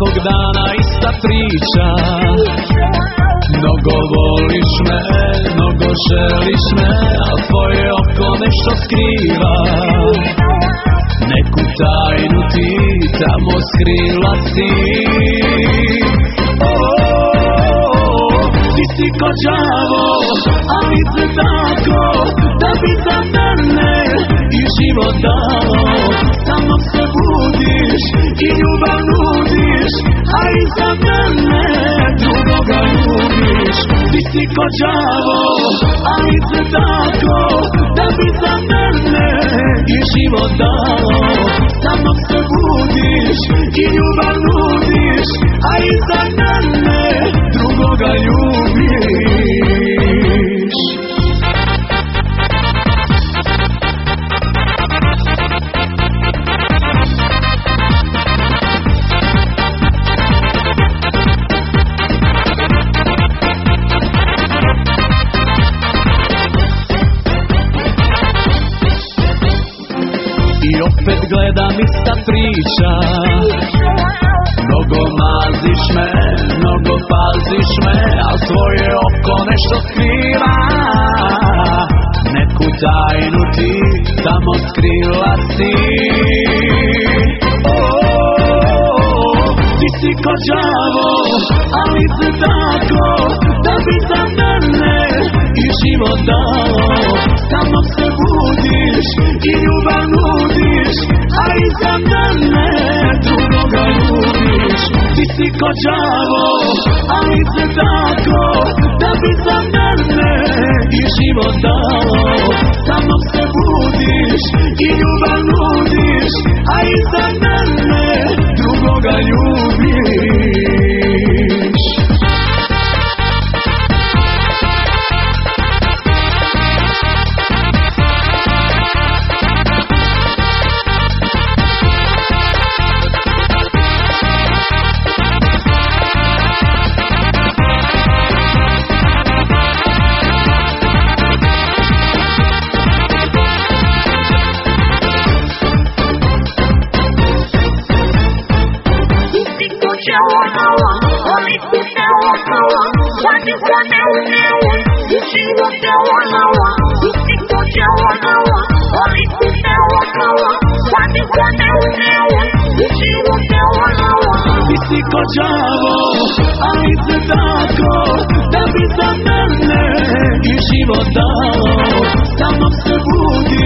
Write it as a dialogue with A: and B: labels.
A: Svakog dana ista priča. Mnogo voliš me, mnogo želiš me, a tvoje oko nešto skriva. Neku tajnu ti tamo skrila si. Ti si ko đavo, ali se tako, da bi za mene i život dao. Samo se budiš i ljubav nudiš, a iza mene drugoga ljubiš. Ti si ko đavo, ali se tako, da bi za mene i život dao. Samo se budiš i ljubav nudiš, a iza mene drugoga ljubiš. I opet gledam ista priča. Mnogo maziš me, mnogo paziš me, a svoje oko nešto skriva. Neku tajnu ti tamo skrila si. Ti si ko đavo, ali se tako, da bi za mene i život dao. Samo se budiš i ljubav nudiš, a iza mene drugoga ljubiš. Ti si ko đavo, ali se tako, da bi za mene i život dao. Samo se budiš i ljubav nudiš, a iza mene drugoga ljubiš. Ti si ko đavo, ali se tako, da bi za mene i život dao. Samo se budi